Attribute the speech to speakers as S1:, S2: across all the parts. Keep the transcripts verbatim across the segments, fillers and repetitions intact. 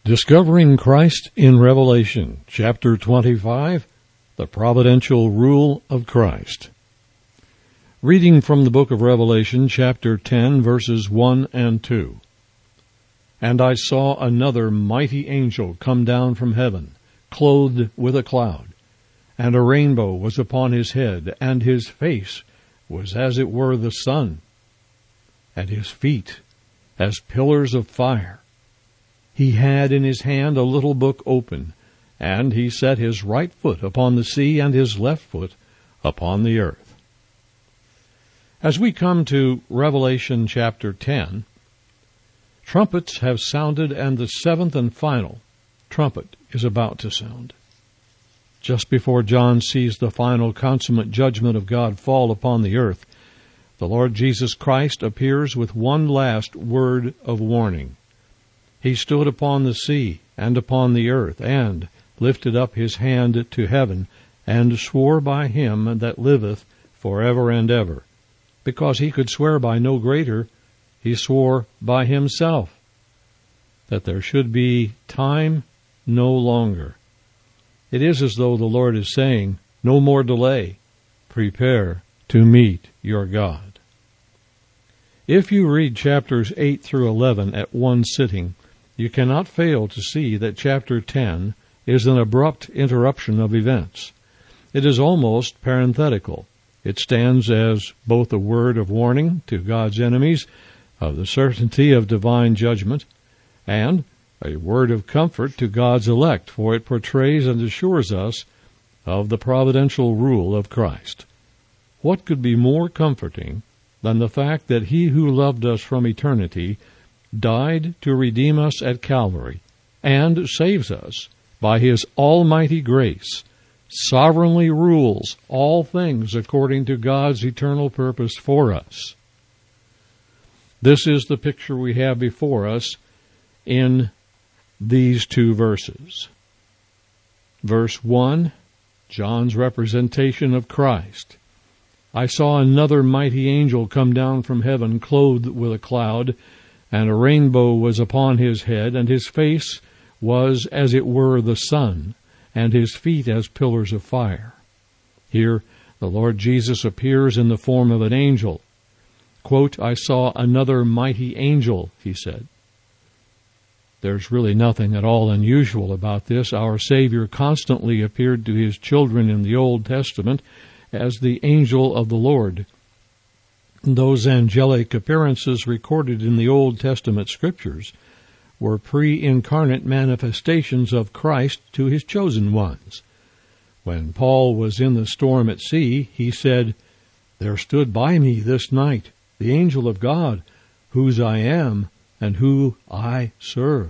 S1: Discovering Christ in Revelation, chapter twenty-five, the providential rule of Christ. Reading from the book of Revelation, chapter ten, verses one and two. And I saw another mighty angel come down from heaven, clothed with a cloud, and a rainbow was upon his head, and his face was as it were the sun, and his feet as pillars of fire. He had in his hand a little book open, and he set his right foot upon the sea and his left foot upon the earth. As we come to Revelation chapter ten, trumpets have sounded, and the seventh and final trumpet is about to sound. Just before John sees the final consummate judgment of God fall upon the earth, the Lord Jesus Christ appears with one last word of warning. He stood upon the sea and upon the earth, and lifted up his hand to heaven, and swore by him that liveth for ever and ever. Because he could swear by no greater, he swore by himself, that there should be time no longer. It is as though the Lord is saying, no more delay. Prepare to meet your God. If you read chapters eight through eleven at one sitting, you cannot fail to see that chapter ten is an abrupt interruption of events. It is almost parenthetical. It stands as both a word of warning to God's enemies of the certainty of divine judgment, and a word of comfort to God's elect, for it portrays and assures us of the providential rule of Christ. What could be more comforting than the fact that he who loved us from eternity died to redeem us at Calvary, and saves us by his almighty grace, sovereignly rules all things according to God's eternal purpose for us? This is the picture we have before us in these two verses. Verse one, John's representation of Christ. I saw another mighty angel come down from heaven, clothed with a cloud, and a rainbow was upon his head, and his face was as it were the sun, and his feet as pillars of fire. Here the Lord Jesus appears in the form of an angel. Quote, I saw another mighty angel, he said. There's really nothing at all unusual about this. Our Savior constantly appeared to his children in the Old Testament as the angel of the Lord. Those angelic appearances recorded in the Old Testament scriptures were pre-incarnate manifestations of Christ to his chosen ones. When Paul was in the storm at sea, he said, There stood by me this night the angel of God, whose I am and who I serve.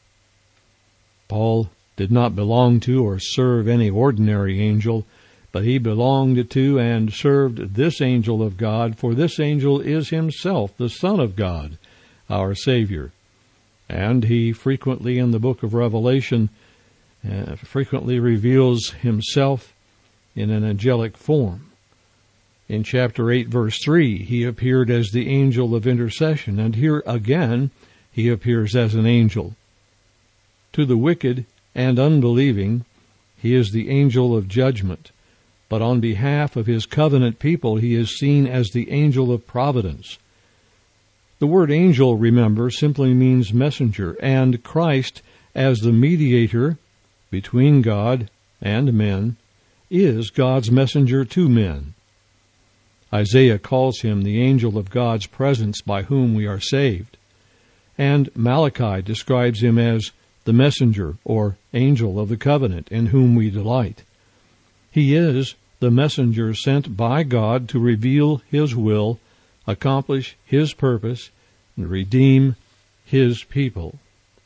S1: Paul did not belong to or serve any ordinary angel, but he belonged to and served this angel of God, for this angel is himself the Son of God, our Savior. And he frequently in the book of Revelation uh, frequently reveals himself in an angelic form. In chapter eight, verse three, he appeared as the angel of intercession, and here again he appears as an angel. To the wicked and unbelieving, he is the angel of judgment. But on behalf of his covenant people, he is seen as the angel of providence. The word angel, remember, simply means messenger, and Christ, as the mediator between God and men, is God's messenger to men. Isaiah calls him the angel of God's presence by whom we are saved, and Malachi describes him as the messenger or angel of the covenant in whom we delight. He is the messenger sent by God to reveal his will, accomplish his purpose, and redeem his people.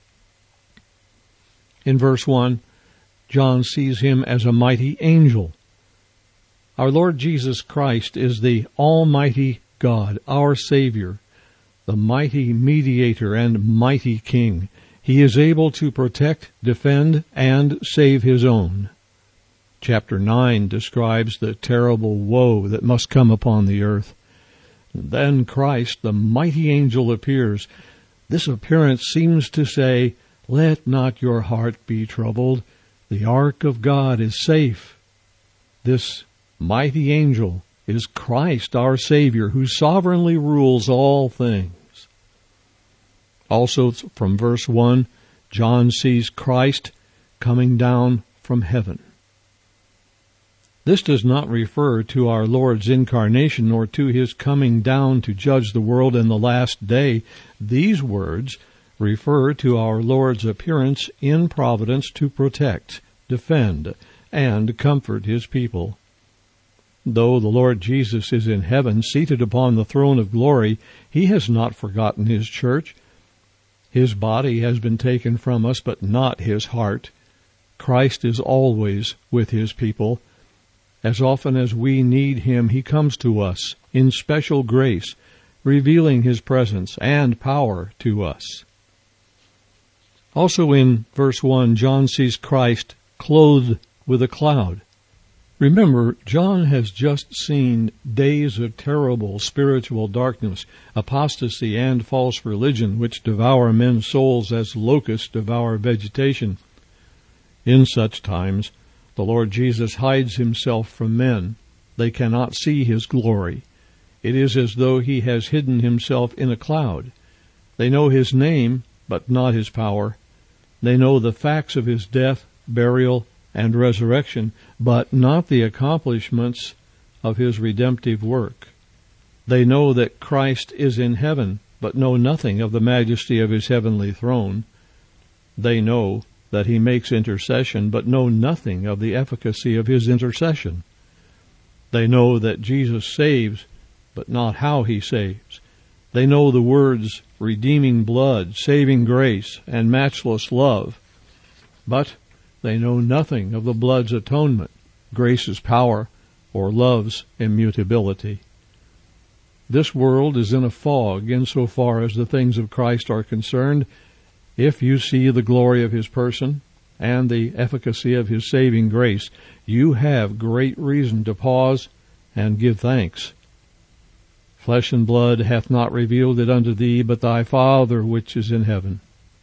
S1: In verse one, John sees him as a mighty angel. Our Lord Jesus Christ is the Almighty God, our Savior, the mighty mediator and mighty King. He is able to protect, defend, and save his own. Chapter nine describes the terrible woe that must come upon the earth. Then Christ, the mighty angel, appears. This appearance seems to say, Let not your heart be troubled. The ark of God is safe. This mighty angel is Christ our Savior, who sovereignly rules all things. Also from verse one, John sees Christ coming down from heaven. This does not refer to our Lord's incarnation nor to his coming down to judge the world in the last day. These words refer to our Lord's appearance in providence to protect, defend, and comfort his people. Though the Lord Jesus is in heaven, seated upon the throne of glory, he has not forgotten his church. His body has been taken from us, but not his heart. Christ is always with his people. As often as we need him, he comes to us in special grace, revealing his presence and power to us. Also in verse one, John sees Christ clothed with a cloud. Remember, John has just seen days of terrible spiritual darkness, apostasy, and false religion, which devour men's souls as locusts devour vegetation. In such times, the Lord Jesus hides himself from men. They cannot see his glory. It is as though he has hidden himself in a cloud. They know his name, but not his power. They know the facts of his death, burial, and resurrection, but not the accomplishments of his redemptive work. They know that Christ is in heaven, but know nothing of the majesty of his heavenly throne. They know that he makes intercession, but know nothing of the efficacy of his intercession. They know that Jesus saves, but not how he saves. They know the words redeeming blood, saving grace, and matchless love, but they know nothing of the blood's atonement, grace's power, or love's immutability. This world is in a fog insofar as the things of Christ are concerned. If you see the glory of his person and the efficacy of his saving grace, you have great reason to pause and give thanks. Flesh and blood hath not revealed it unto thee, but thy Father which is in heaven.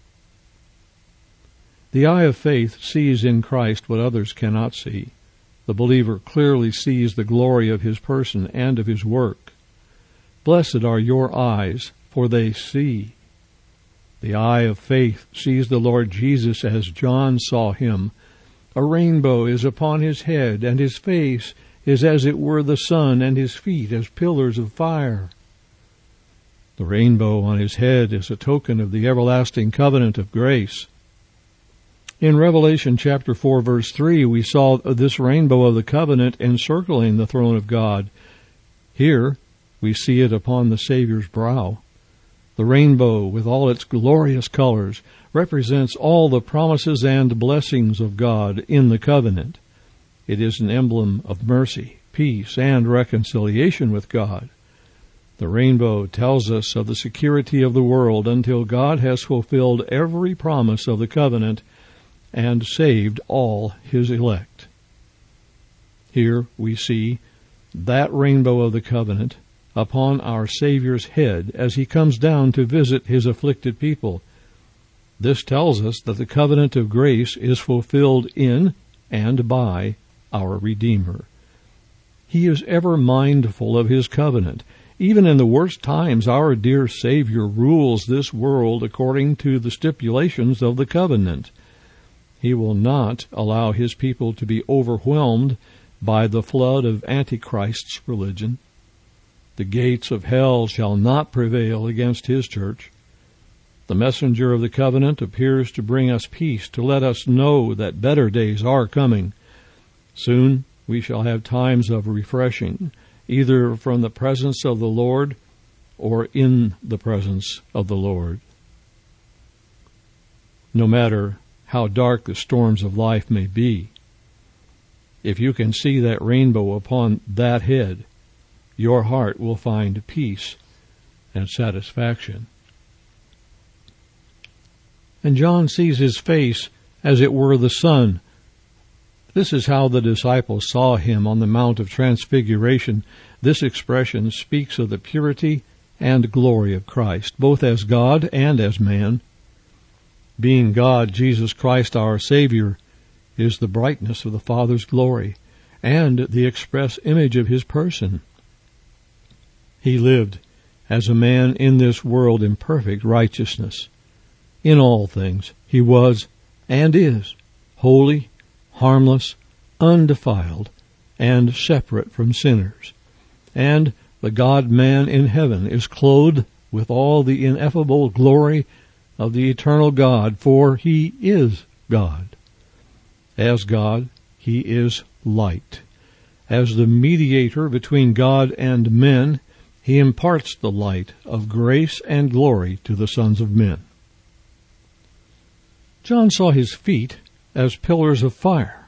S1: The eye of faith sees in Christ what others cannot see. The believer clearly sees the glory of his person and of his work. Blessed are your eyes, for they see. The eye of faith sees the Lord Jesus as John saw him. A rainbow is upon his head, and his face is as it were the sun, and his feet as pillars of fire. The rainbow on his head is a token of the everlasting covenant of grace. In Revelation chapter four, verse three, we saw this rainbow of the covenant encircling the throne of God. Here, we see it upon the Savior's brow. The rainbow, with all its glorious colors, represents all the promises and blessings of God in the covenant. It is an emblem of mercy, peace, and reconciliation with God. The rainbow tells us of the security of the world until God has fulfilled every promise of the covenant and saved all his elect. Here we see that rainbow of the covenant upon our Savior's head as he comes down to visit his afflicted people. This tells us that the covenant of grace is fulfilled in and by our Redeemer. He is ever mindful of his covenant. Even in the worst times, our dear Savior rules this world according to the stipulations of the covenant. He will not allow his people to be overwhelmed by the flood of Antichrist's religion. The gates of hell shall not prevail against his church. The messenger of the covenant appears to bring us peace, to let us know that better days are coming. Soon we shall have times of refreshing, either from the presence of the Lord or in the presence of the Lord. No matter how dark the storms of life may be, if you can see that rainbow upon that head, your heart will find peace and satisfaction. And John sees his face as it were the sun. This is how the disciples saw him on the Mount of Transfiguration. This expression speaks of the purity and glory of Christ, both as God and as man. Being God, Jesus Christ our Savior is the brightness of the Father's glory and the express image of his person. He lived as a man in this world in perfect righteousness. In all things he was and is holy, harmless, undefiled, and separate from sinners. And the God-man in heaven is clothed with all the ineffable glory of the eternal God, for he is God. As God, he is light. As the mediator between God and men, he imparts the light of grace and glory to the sons of men. John saw his feet as pillars of fire.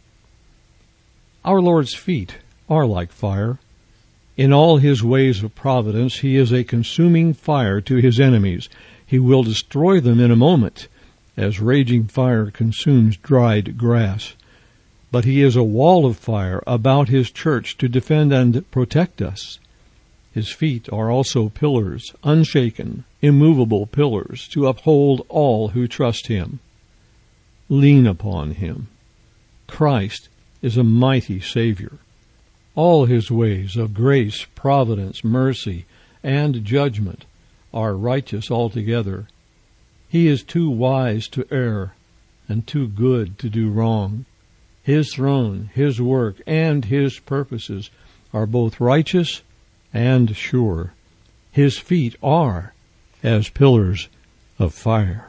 S1: Our Lord's feet are like fire. In all his ways of providence, he is a consuming fire to his enemies. He will destroy them in a moment, as raging fire consumes dried grass. But he is a wall of fire about his church to defend and protect us. His feet are also pillars, unshaken, immovable pillars, to uphold all who trust him. Lean upon him. Christ is a mighty Savior. All his ways of grace, providence, mercy, and judgment are righteous altogether. He is too wise to err and too good to do wrong. His throne, his work, and his purposes are both righteous and sure. His feet are as pillars of fire.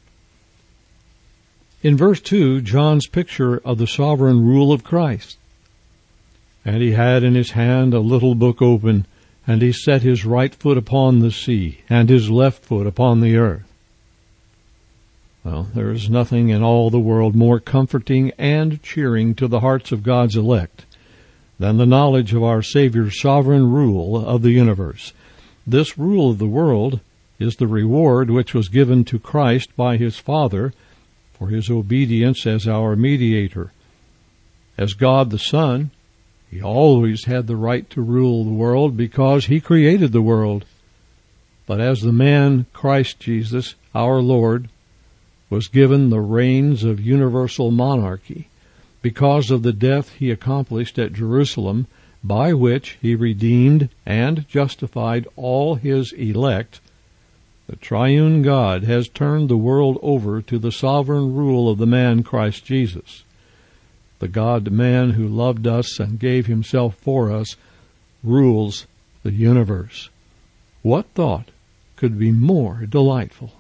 S1: In verse two, John's picture of the sovereign rule of Christ. And he had in his hand a little book open, and he set his right foot upon the sea, and his left foot upon the earth. Well, there is nothing in all the world more comforting and cheering to the hearts of God's elect than the knowledge of our Savior's sovereign rule of the universe. This rule of the world is the reward which was given to Christ by his Father for his obedience as our mediator. As God the Son, he always had the right to rule the world because he created the world. But as the man Christ Jesus, our Lord, was given the reins of universal monarchy because of the death he accomplished at Jerusalem, by which he redeemed and justified all his elect, the triune God has turned the world over to the sovereign rule of the man Christ Jesus. The God-man who loved us and gave himself for us rules the universe. What thought could be more delightful?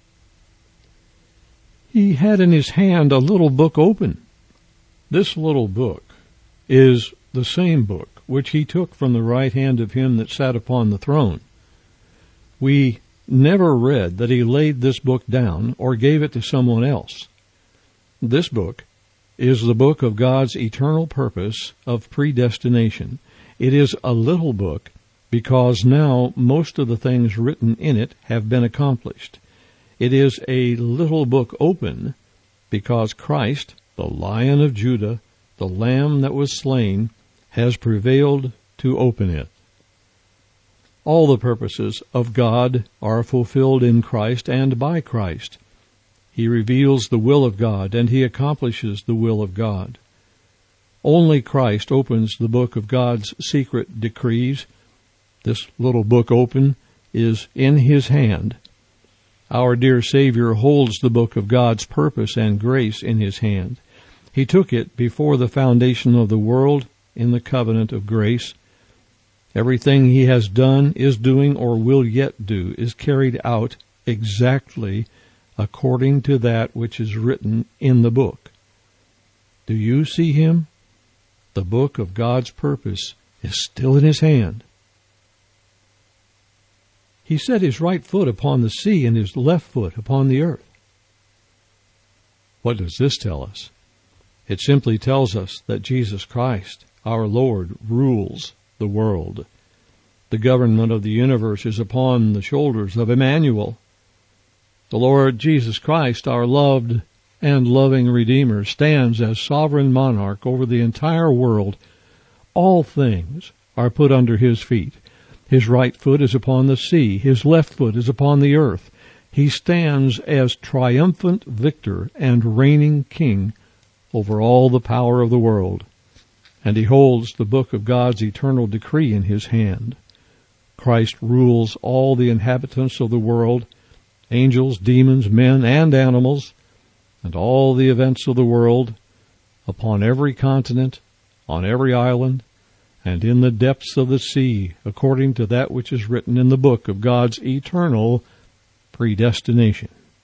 S1: He had in his hand a little book open. This little book is the same book which he took from the right hand of him that sat upon the throne. We never read that he laid this book down or gave it to someone else. This book is the book of God's eternal purpose of predestination. It is a little book because now most of the things written in it have been accomplished. It is a little book open because Christ, the Lion of Judah, the Lamb that was slain, has prevailed to open it. All the purposes of God are fulfilled in Christ and by Christ. He reveals the will of God, and he accomplishes the will of God. Only Christ opens the book of God's secret decrees. This little book open is in his hand. Our dear Savior holds the book of God's purpose and grace in his hand. He took it before the foundation of the world in the covenant of grace. Everything he has done, is doing, or will yet do is carried out exactly according to that which is written in the book. Do you see him? The book of God's purpose is still in his hand. He set his right foot upon the sea and his left foot upon the earth. What does this tell us? It simply tells us that Jesus Christ, our Lord, rules the world. The government of the universe is upon the shoulders of Emmanuel. The Lord Jesus Christ, our loved and loving Redeemer, stands as sovereign monarch over the entire world. All things are put under his feet. His right foot is upon the sea. His left foot is upon the earth. He stands as triumphant victor and reigning king over all the power of the world, and he holds the book of God's eternal decree in his hand. Christ rules all the inhabitants of the world, angels, demons, men, and animals, and all the events of the world, upon every continent, on every island, and in the depths of the sea, according to that which is written in the book of God's eternal predestination.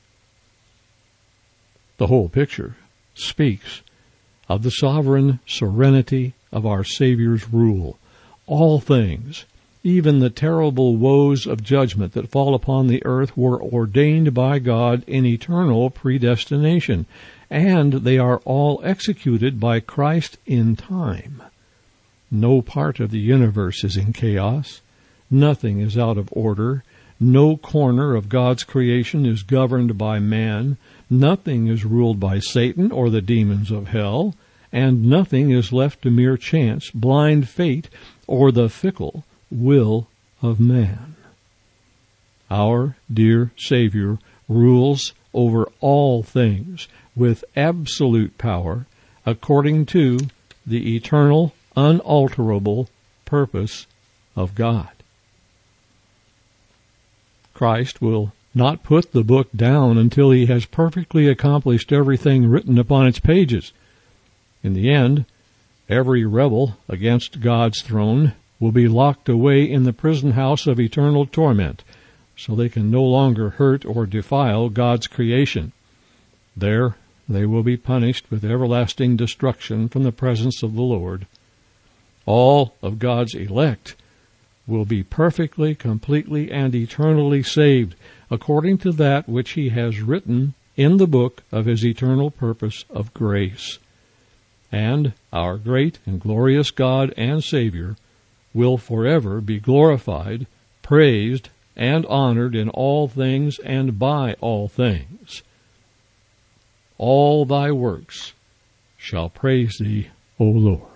S1: The whole picture speaks of the sovereign serenity of our Savior's rule. All things, even the terrible woes of judgment that fall upon the earth, were ordained by God in eternal predestination, and they are all executed by Christ in time. No part of the universe is in chaos. Nothing is out of order. No corner of God's creation is governed by man. Nothing is ruled by Satan or the demons of hell, and nothing is left to mere chance, blind fate, or the fickle will of man. Our dear Savior rules over all things with absolute power, according to the eternal, unalterable purpose of God. Christ will not put the book down until he has perfectly accomplished everything written upon its pages. In the end, every rebel against God's throne will be locked away in the prison house of eternal torment, so they can no longer hurt or defile God's creation. There they will be punished with everlasting destruction from the presence of the Lord. All of God's elect will be perfectly, completely, and eternally saved, according to that which he has written in the book of his eternal purpose of grace. And our great and glorious God and Savior will forever be glorified, praised, and honored in all things and by all things. All thy works shall praise thee, O Lord.